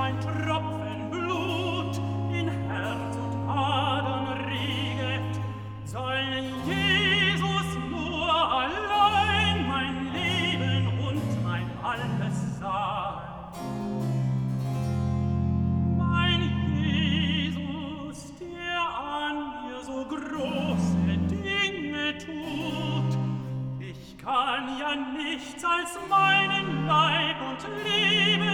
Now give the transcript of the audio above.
ein Tropfen Blut in Herz und Adern rieget, soll Jesus nur allein mein Leben und mein alles sein. Mein Jesus, der an mir so große Dinge tut, ich kann ja nichts als meinen Leib und Leben